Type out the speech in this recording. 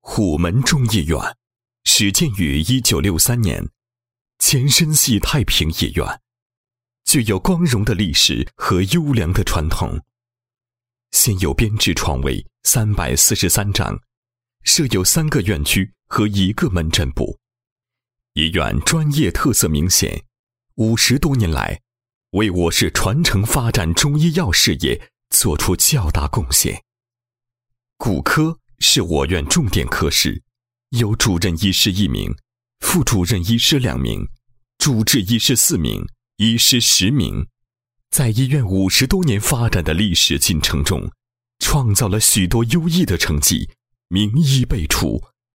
虎门中医院始建于1963年，前身系太平医院，具有光荣的历史和优良的传统。现有编制床位343张，设有3个院区和1个门诊部。医院专业特色明显，50多年来为我市传承发展中医药事业做出较大贡献。骨科是我院重点科室，有主任医师1名，副主任医师2名，主治医师4名，医师10名。在医院50多年发展的历史进程中，创造了许多优异的成绩，名医辈出，